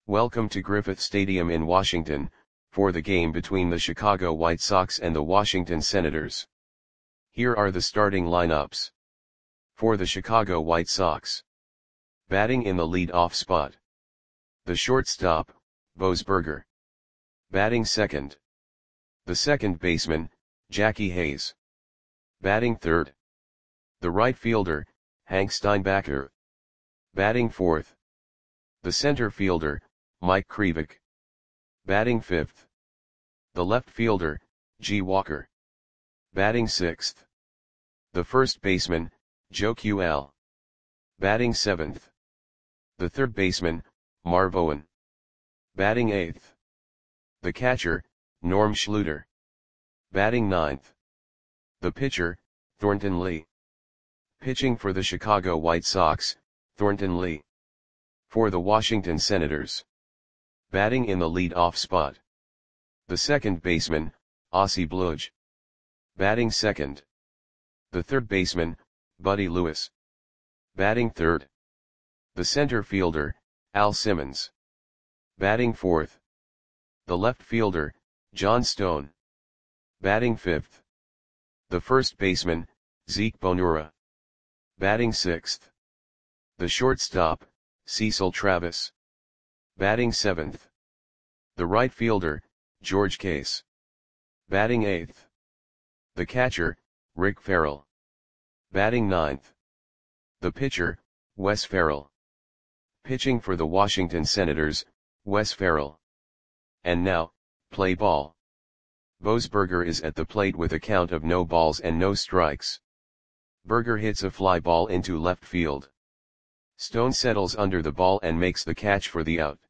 Welcome to Griffith Stadium in Washington, for the game between the Chicago White Sox and the Washington Senators. Here are the starting lineups. For the Chicago White Sox. Batting in the lead-off spot. The shortstop, Vosburger. Batting second. The second baseman, Jackie Hayes. Batting third. The right fielder, Hank Steinbacher. Batting fourth. The center fielder, Mike Krivik. Batting fifth. The left fielder, G. Walker. Batting sixth. The first baseman, Joe QL. Batting seventh. The third baseman, Marv Owen. Batting eighth. The catcher, Norm Schluter. Batting ninth. The pitcher, Thornton Lee. Pitching for the Chicago White Sox, Thornton Lee. For the Washington Senators. Batting in the lead-off spot. The second baseman, Ossie Bludge. Batting second. The third baseman, Buddy Lewis. Batting third. The center fielder, Al Simmons. Batting fourth. The left fielder, John Stone. Batting fifth. The first baseman, Zeke Bonura. Batting sixth. The shortstop, Cecil Travis. Batting seventh. The right fielder, George Case. Batting eighth. The catcher, Rick Farrell. Batting ninth. The pitcher, Wes Farrell. Pitching for the Washington Senators, Wes Farrell. And now, play ball. Vosburger is at the plate with a count of no balls and no strikes. Berger hits a fly ball into left field. Stone settles under the ball and makes the catch for the out.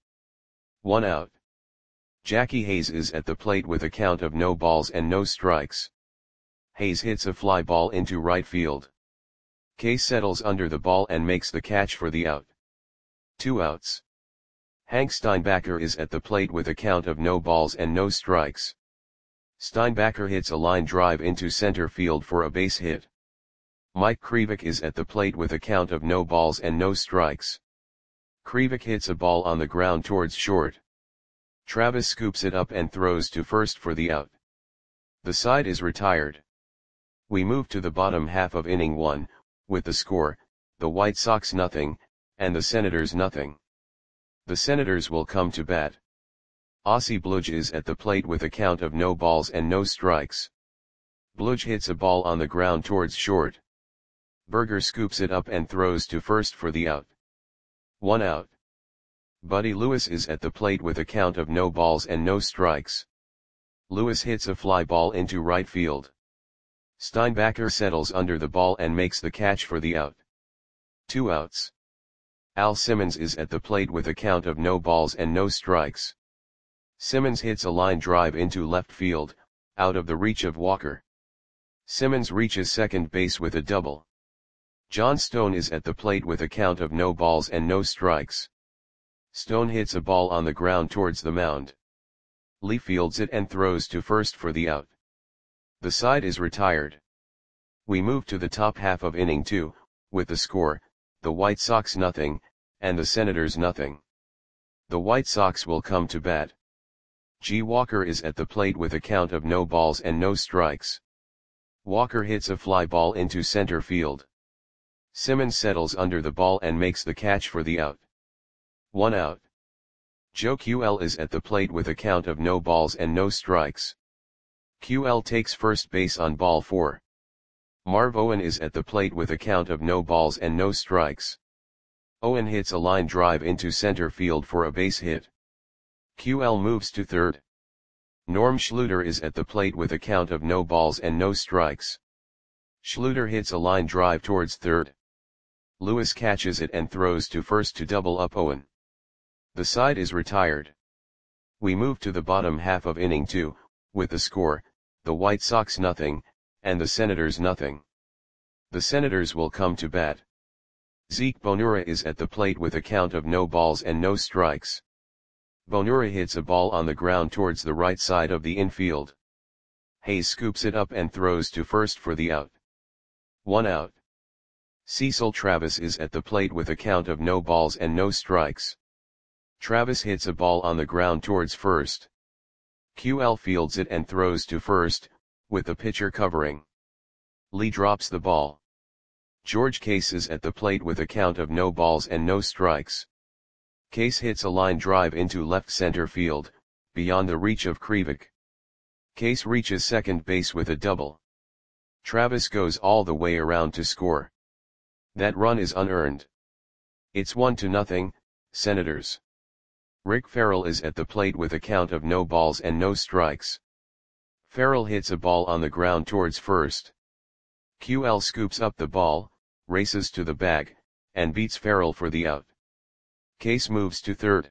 1 out. Jackie Hayes is at the plate with a count of no balls and no strikes. Hayes hits a fly ball into right field. Case settles under the ball and makes the catch for the out. 2 outs. Hank Steinbacher is at the plate with a count of no balls and no strikes. Steinbacher hits a line drive into center field for a base hit. Mike Krivik is at the plate with a count of no balls and no strikes. Krivik hits a ball on the ground towards short. Travis scoops it up and throws to first for the out. The side is retired. We move to the bottom half of inning 1, with the score, the White Sox 0, and the Senators 0. The Senators will come to bat. Ossie Bludge is at the plate with a count of no balls and no strikes. Bludge hits a ball on the ground towards short. Berger scoops it up and throws to first for the out. 1 out. Buddy Lewis is at the plate with a count of no balls and no strikes. Lewis hits a fly ball into right field. Steinbacher settles under the ball and makes the catch for the out. 2 outs. Al Simmons is at the plate with a count of no balls and no strikes. Simmons hits a line drive into left field, out of the reach of Walker. Simmons reaches second base with a double. John Stone is at the plate with a count of no balls and no strikes. Stone hits a ball on the ground towards the mound. Lee fields it and throws to first for the out. The side is retired. We move to the top half of inning 2, with the score, the White Sox 0, and the Senators 0. The White Sox will come to bat. G. Walker is at the plate with a count of no balls and no strikes. Walker hits a fly ball into center field. Simmons settles under the ball and makes the catch for the out. 1 out. Joe QL is at the plate with a count of no balls and no strikes. QL takes first base on ball 4. Marv Owen is at the plate with a count of no balls and no strikes. Owen hits a line drive into center field for a base hit. QL moves to third. Norm Schluter is at the plate with a count of no balls and no strikes. Schluter hits a line drive towards third. Lewis catches it and throws to first to double up Owen. The side is retired. We move to the bottom half of inning 2, with the score, the White Sox 0, and the Senators 0. The Senators will come to bat. Zeke Bonura is at the plate with a count of no balls and no strikes. Bonura hits a ball on the ground towards the right side of the infield. Hayes scoops it up and throws to first for the out. 1 out. Cecil Travis is at the plate with a count of no balls and no strikes. Travis hits a ball on the ground towards first. QL fields it and throws to first, with the pitcher covering. Lee drops the ball. George Case is at the plate with a count of no balls and no strikes. Case hits a line drive into left center field, beyond the reach of Krivik. Case reaches second base with a double. Travis goes all the way around to score. That run is unearned. It's 1-0, Senators. Rick Farrell is at the plate with a count of no balls and no strikes. Farrell hits a ball on the ground towards first. QL scoops up the ball, races to the bag, and beats Farrell for the out. Case moves to third.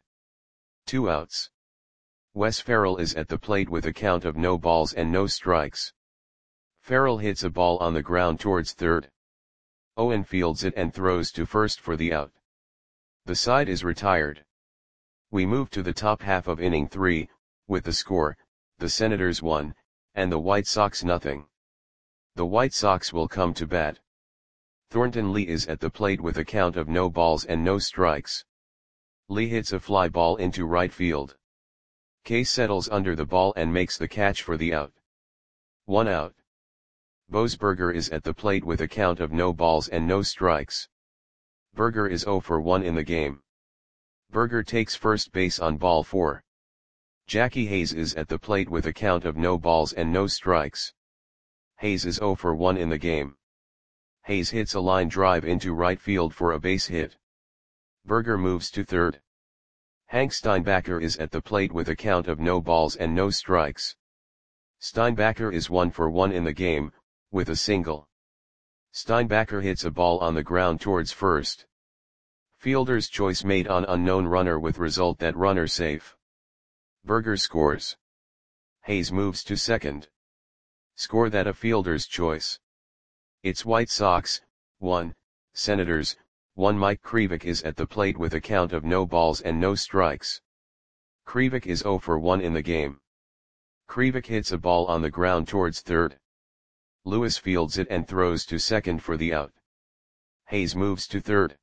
2 outs. Wes Farrell is at the plate with a count of no balls and no strikes. Farrell hits a ball on the ground towards third. Owen fields it and throws to first for the out. The side is retired. We move to the top half of inning 3, with the score, the Senators 1, and the White Sox 0. The White Sox will come to bat. Thornton Lee is at the plate with a count of no balls and no strikes. Lee hits a fly ball into right field. Case settles under the ball and makes the catch for the out. 1 out. Boesberger is at the plate with a count of no balls and no strikes. Berger is 0 for 1 in the game. Berger takes first base on ball 4. Jackie Hayes is at the plate with a count of no balls and no strikes. Hayes is 0 for 1 in the game. Hayes hits a line drive into right field for a base hit. Berger moves to third. Hank Steinbacher is at the plate with a count of no balls and no strikes. Steinbacher is 1 for 1 in the game, with a single. Steinbacher hits a ball on the ground towards first. Fielder's choice made on unknown runner with result that runner safe. Berger scores. Hayes moves to second. Score that a fielder's choice. It's White Sox, 1, Senators, 1. Mike Krivik is at the plate with a count of no balls and no strikes. Krivik is 0 for 1 in the game. Krivik hits a ball on the ground towards third. Lewis fields it and throws to second for the out. Hayes moves to third.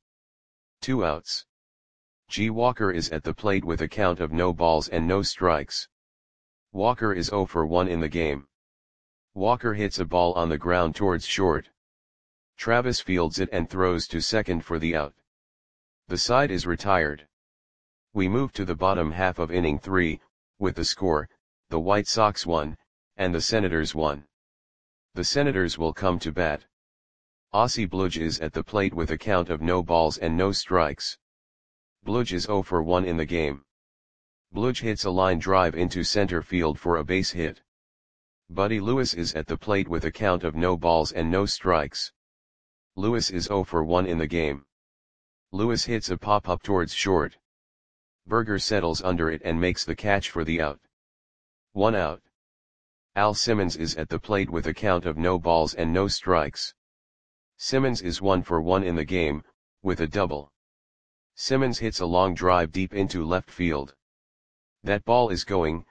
2 outs. G. Walker is at the plate with a count of no balls and no strikes. Walker is 0 for 1 in the game. Walker hits a ball on the ground towards short. Travis fields it and throws to second for the out. The side is retired. We move to the bottom half of inning 3, with the score, the White Sox 1, and the Senators 1. The Senators will come to bat. Ossie Bludge is at the plate with a count of no balls and no strikes. Bludge is 0 for 1 in the game. Bludge hits a line drive into center field for a base hit. Buddy Lewis is at the plate with a count of no balls and no strikes. Lewis is 0 for 1 in the game. Lewis hits a pop-up towards short. Berger settles under it and makes the catch for the out. 1 out. Al Simmons is at the plate with a count of no balls and no strikes. Simmons is 1 for 1 in the game, with a double. Simmons hits a long drive deep into left field. That ball is gone.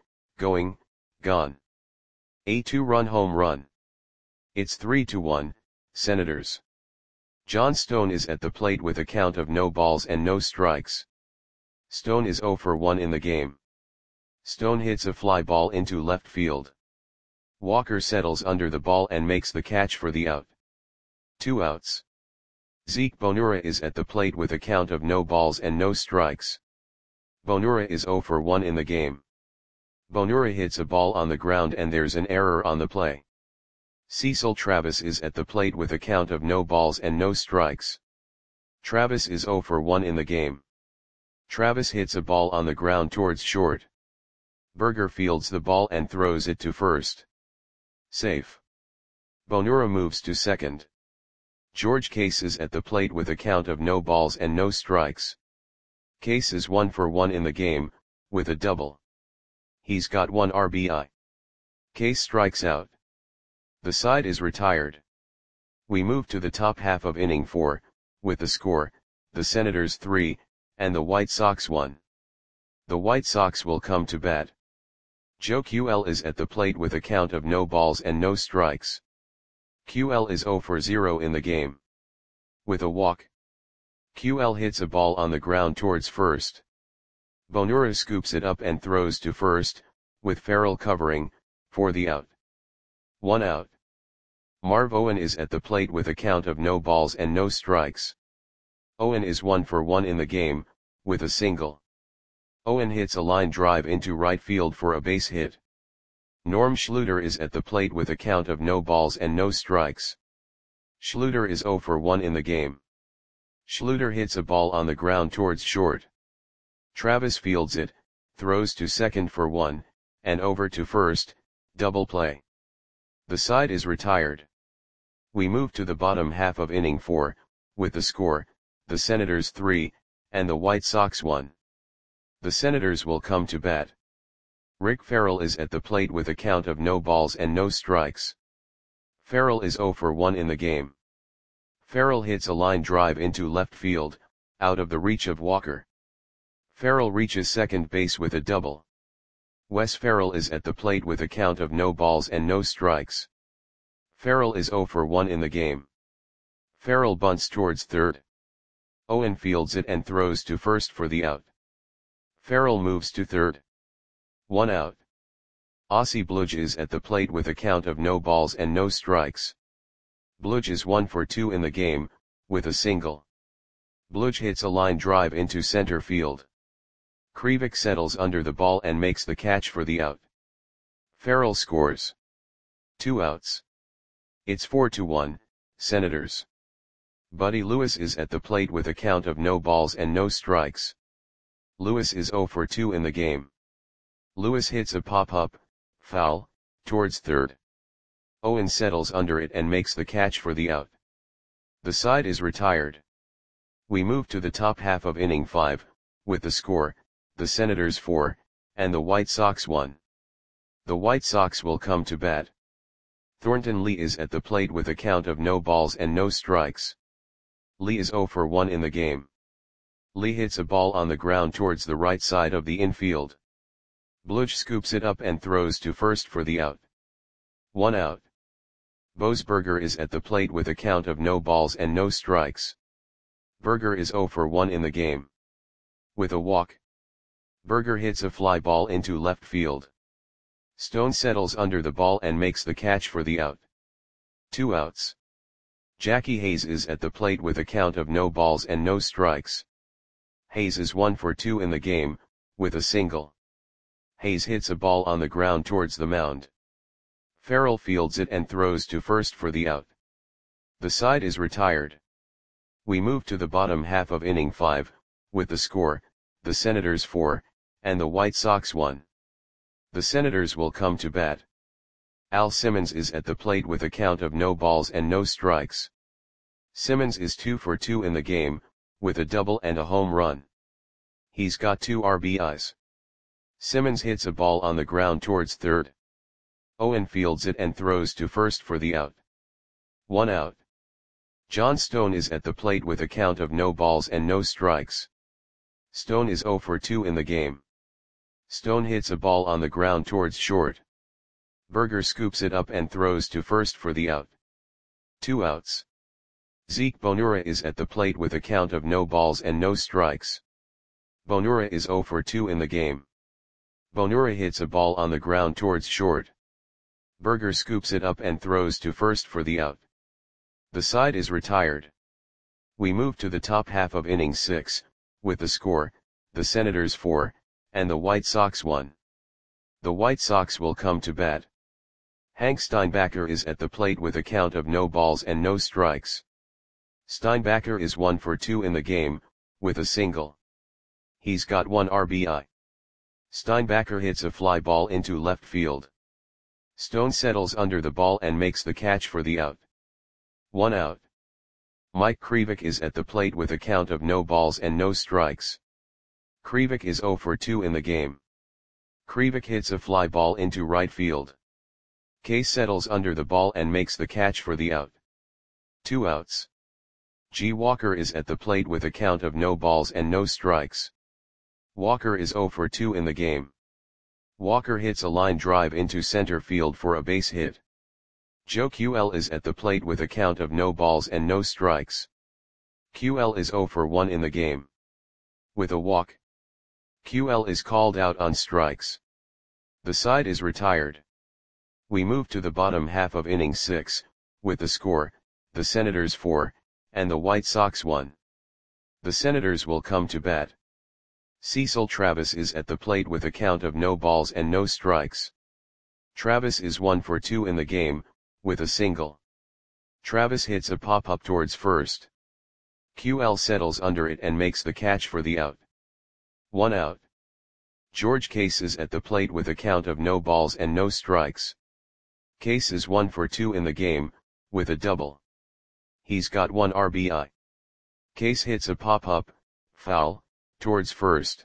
A 2-run home run. It's 3-1, Senators. John Stone is at the plate with a count of no balls and no strikes. Stone is 0 for 1 in the game. Stone hits a fly ball into left field. Walker settles under the ball and makes the catch for the out. 2 outs. Zeke Bonura is at the plate with a count of no balls and no strikes. Bonura is 0 for 1 in the game. Bonura hits a ball on the ground and there's an error on the play. Cecil Travis is at the plate with a count of no balls and no strikes. Travis is 0 for 1 in the game. Travis hits a ball on the ground towards short. Berger fields the ball and throws it to first. Safe. Bonura moves to second. George Case is at the plate with a count of no balls and no strikes. Case is 1 for 1 in the game, with a double. He's got 1 RBI. Case strikes out. The side is retired. We move to the top half of inning 4, with the score, the Senators 3, and the White Sox 1. The White Sox will come to bat. Joe QL is at the plate with a count of no balls and no strikes. QL is 0 for 0 in the game. With a walk. QL hits a ball on the ground towards first. Bonura scoops it up and throws to first, with Farrell covering, for the out. 1 out. Marv Owen is at the plate with a count of no balls and no strikes. Owen is 1 for 1 in the game, with a single. Owen hits a line drive into right field for a base hit. Norm Schluter is at the plate with a count of no balls and no strikes. Schluter is 0 for 1 in the game. Schluter hits a ball on the ground towards short. Travis fields it, throws to second for 1, and over to first, double play. The side is retired. We move to the bottom half of inning 4, with the score, the Senators 3, and the White Sox 1. The Senators will come to bat. Rick Farrell is at the plate with a count of no balls and no strikes. Farrell is 0 for 1 in the game. Farrell hits a line drive into left field, out of the reach of Walker. Farrell reaches second base with a double. Wes Farrell is at the plate with a count of no balls and no strikes. Farrell is 0 for 1 in the game. Farrell bunts towards third. Owen fields it and throws to first for the out. Farrell moves to third. 1 out. Ossie Bludge is at the plate with a count of no balls and no strikes. Bludge is 1 for 2 in the game, with a single. Bludge hits a line drive into center field. Krivik settles under the ball and makes the catch for the out. Farrell scores. 2 outs. It's 4-1, Senators. Buddy Lewis is at the plate with a count of no balls and no strikes. Lewis is 0 for 2 in the game. Lewis hits a pop-up, foul, towards third. Owen settles under it and makes the catch for the out. The side is retired. We move to the top half of inning 5, with the score, the Senators 4, and the White Sox 1. The White Sox will come to bat. Thornton Lee is at the plate with a count of no balls and no strikes. Lee is 0 for 1 in the game. Lee hits a ball on the ground towards the right side of the infield. Bludge scoops it up and throws to first for the out. 1 out. Boasberger is at the plate with a count of no balls and no strikes. Berger is 0 for 1 in the game. With a walk. Berger hits a fly ball into left field. Stone settles under the ball and makes the catch for the out. 2 outs. Jackie Hayes is at the plate with a count of no balls and no strikes. Hayes is 1 for 2 in the game, with a single. Hayes hits a ball on the ground towards the mound. Farrell fields it and throws to first for the out. The side is retired. We move to the bottom half of inning 5, with the score, the Senators 4, and the White Sox 1. The Senators will come to bat. Al Simmons is at the plate with a count of no balls and no strikes. Simmons is 2 for 2 in the game, with a double and a home run. He's got 2 RBIs. Simmons hits a ball on the ground towards third. Owen fields it and throws to first for the out. 1 out. John Stone is at the plate with a count of no balls and no strikes. Stone is 0 for 2 in the game. Stone hits a ball on the ground towards short. Berger scoops it up and throws to first for the out. 2 outs. Zeke Bonura is at the plate with a count of no balls and no strikes. Bonura is 0 for 2 in the game. Bonura hits a ball on the ground towards short. Berger scoops it up and throws to first for the out. The side is retired. We move to the top half of inning 6, with the score, the Senators 4, and the White Sox 1. The White Sox will come to bat. Hank Steinbacher is at the plate with a count of no balls and no strikes. Steinbacher is 1 for 2 in the game, with a single. He's got 1 RBI. Steinbacher hits a fly ball into left field. Stone settles under the ball and makes the catch for the out. 1 out. Mike Krivik is at the plate with a count of no balls and no strikes. Krivik is 0 for 2 in the game. Krivik hits a fly ball into right field. Case settles under the ball and makes the catch for the out. 2 outs. G. Walker is at the plate with a count of no balls and no strikes. Walker is 0 for 2 in the game. Walker hits a line drive into center field for a base hit. Joe QL is at the plate with a count of no balls and no strikes. QL is 0 for 1 in the game. With a walk. QL is called out on strikes. The side is retired. We move to the bottom half of inning 6, with the score, the Senators 4, and the White Sox 1. The Senators will come to bat. Cecil Travis is at the plate with a count of no balls and no strikes. Travis is 1 for 2 in the game, with a single. Travis hits a pop-up towards first. QL settles under it and makes the catch for the out. 1 out. George Case is at the plate with a count of no balls and no strikes. Case is 1 for 2 in the game, with a double. He's got 1 RBI. Case hits a pop-up, foul, towards first.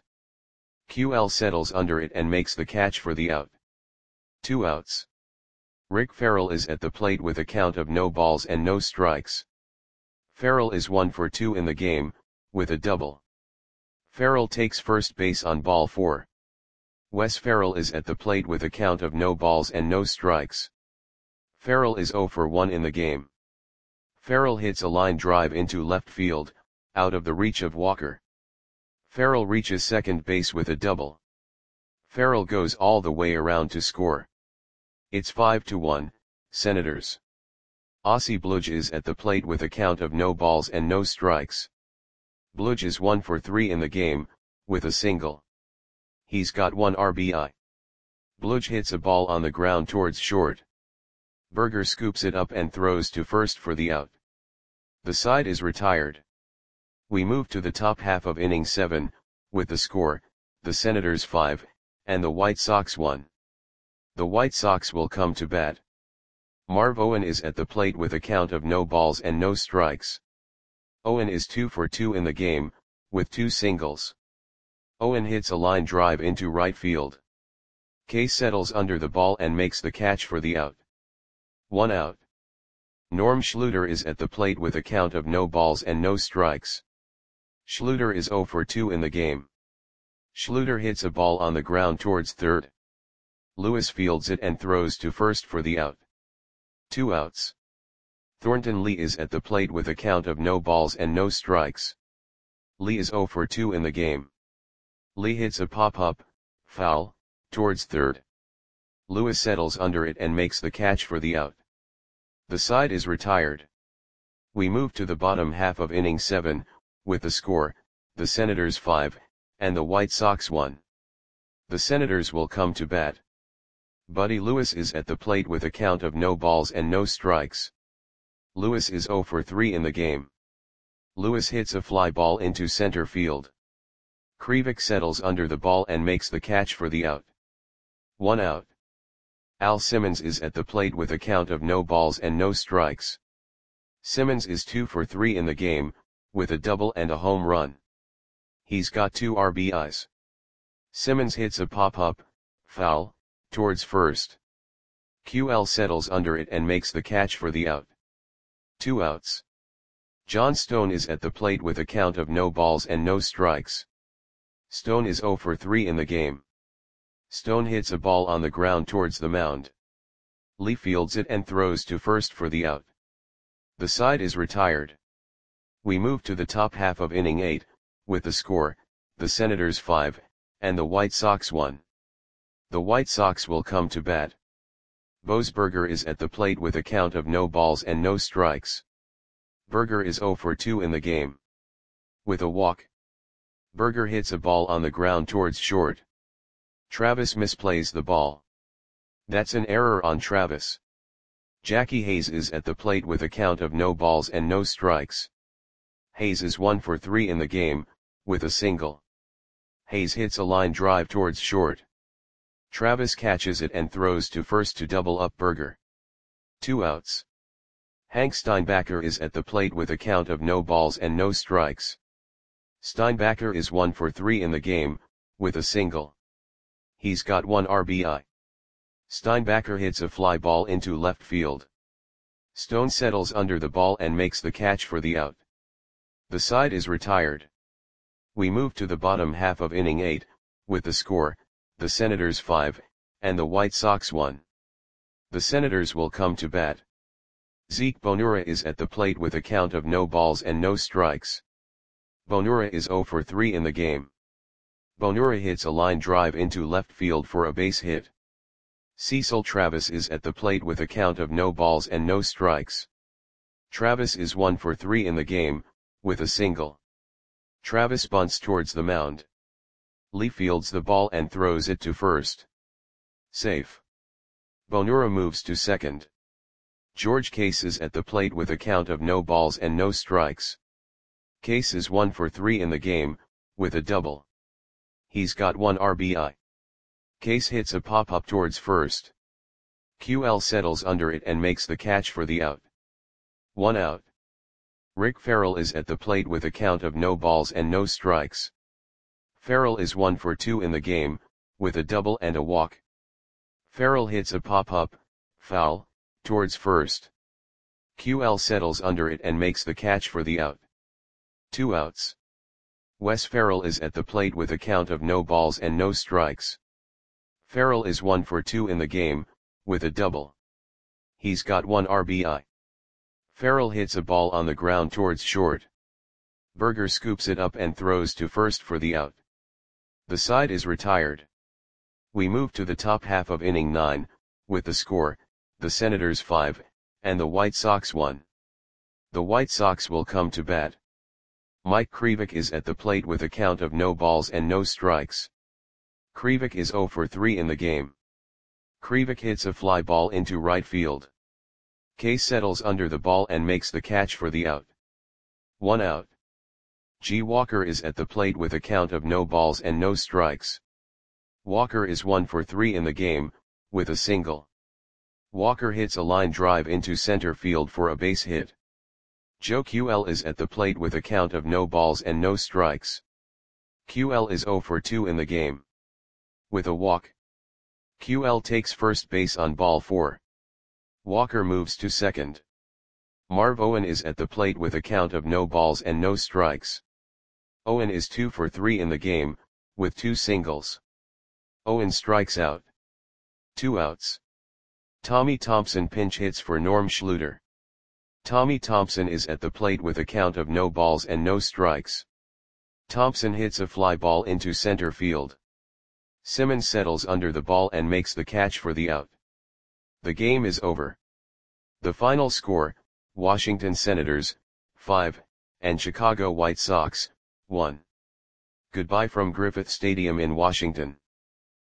QL settles under it and makes the catch for the out. 2 outs. Rick Farrell is at the plate with a count of no balls and no strikes. Farrell is 1 for 2 in the game, with a double. Farrell takes first base on ball 4. Wes Farrell is at the plate with a count of no balls and no strikes. Farrell is 0 for 1 in the game. Farrell hits a line drive into left field, out of the reach of Walker. Farrell reaches second base with a double. Farrell goes all the way around to score. It's 5-1, Senators. Ossie Bludge is at the plate with a count of no balls and no strikes. Bludge is 1 for 3 in the game, with a single. He's got 1 RBI. Bludge hits a ball on the ground towards short. Berger scoops it up and throws to first for the out. The side is retired. We move to the top half of inning 7, with the score, the Senators 5, and the White Sox 1. The White Sox will come to bat. Marv Owen is at the plate with a count of no balls and no strikes. Owen is 2 for 2 in the game, with 2 singles. Owen hits a line drive into right field. Case settles under the ball and makes the catch for the out. 1 out. Norm Schluter is at the plate with a count of no balls and no strikes. Schluter is 0 for 2 in the game. Schluter hits a ball on the ground towards third. Lewis fields it and throws to first for the out. 2 outs. Thornton Lee is at the plate with a count of no balls and no strikes. Lee is 0 for 2 in the game. Lee hits a pop-up, foul, towards third. Lewis settles under it and makes the catch for the out. The side is retired. We move to the bottom half of inning 7, with the score, the Senators 5, and the White Sox 1. The Senators will come to bat. Buddy Lewis is at the plate with a count of no balls and no strikes. Lewis is 0 for 3 in the game. Lewis hits a fly ball into center field. Krivik settles under the ball and makes the catch for the out. 1 out. Al Simmons is at the plate with a count of no balls and no strikes. Simmons is 2 for 3 in the game, with a double and a home run. He's got 2 RBIs. Simmons hits a pop-up, foul, towards first. QL settles under it and makes the catch for the out. 2 outs. John Stone is at the plate with a count of no balls and no strikes. Stone is 0 for 3 in the game. Stone hits a ball on the ground towards the mound. Lee fields it and throws to first for the out. The side is retired. We move to the top half of inning 8, with the score, the Senators 5, and the White Sox 1. The White Sox will come to bat. Bose Berger is at the plate with a count of no balls and no strikes. Berger is 0 for 2 in the game. With a walk. Berger hits a ball on the ground towards short. Travis misplays the ball. That's an error on Travis. Jackie Hayes is at the plate with a count of no balls and no strikes. Hayes is 1 for 3 in the game, with a single. Hayes hits a line drive towards short. Travis catches it and throws to first to double up Berger. 2 outs. Hank Steinbacher is at the plate with a count of no balls and no strikes. Steinbacher is 1 for 3 in the game, with a single. He's got 1 RBI. Steinbacher hits a fly ball into left field. Stone settles under the ball and makes the catch for the out. The side is retired. We move to the bottom half of inning 8, with the score, the Senators 5, and the White Sox 1. The Senators will come to bat. Zeke Bonura is at the plate with a count of no balls and no strikes. Bonura is 0 for 3 in the game. Bonura hits a line drive into left field for a base hit. Cecil Travis is at the plate with a count of no balls and no strikes. Travis is 1 for 3 in the game, with a single. Travis bunts towards the mound. Lee fields the ball and throws it to first. Safe. Bonura moves to second. George Case is at the plate with a count of no balls and no strikes. Case is 1 for 3 in the game, with a double. He's got 1 RBI. Case hits a pop-up towards first. QL settles under it and makes the catch for the out. 1 out. Rick Farrell is at the plate with a count of no balls and no strikes. Farrell is 1 for 2 in the game, with a double and a walk. Farrell hits a pop-up, foul, towards first. QL settles under it and makes the catch for the out. 2 outs. Wes Farrell is at the plate with a count of no balls and no strikes. Farrell is 1 for 2 in the game, with a double. He's got 1 RBI. Farrell hits a ball on the ground towards short. Berger scoops it up and throws to first for the out. The side is retired. We move to the top half of inning 9, with the score, the Senators 5, and the White Sox 1. The White Sox will come to bat. Mike Krivik is at the plate with a count of no balls and no strikes. Krivik is 0 for 3 in the game. Krivik hits a fly ball into right field. Case settles under the ball and makes the catch for the out. 1 out. G. Walker is at the plate with a count of no balls and no strikes. Walker is 1 for 3 in the game, with a single. Walker hits a line drive into center field for a base hit. Joe QL is at the plate with a count of no balls and no strikes. QL is 0 for 2 in the game. With a walk. QL takes first base on ball 4. Walker moves to second. Marv Owen is at the plate with a count of no balls and no strikes. Owen is 2 for 3 in the game, with 2 singles. Owen strikes out. 2 outs. Tommy Thompson pinch hits for Norm Schluter. Tommy Thompson is at the plate with a count of no balls and no strikes. Thompson hits a fly ball into center field. Simmons settles under the ball and makes the catch for the out. The game is over. The final score, Washington Senators, 5, and Chicago White Sox, 1. Goodbye from Griffith Stadium in Washington.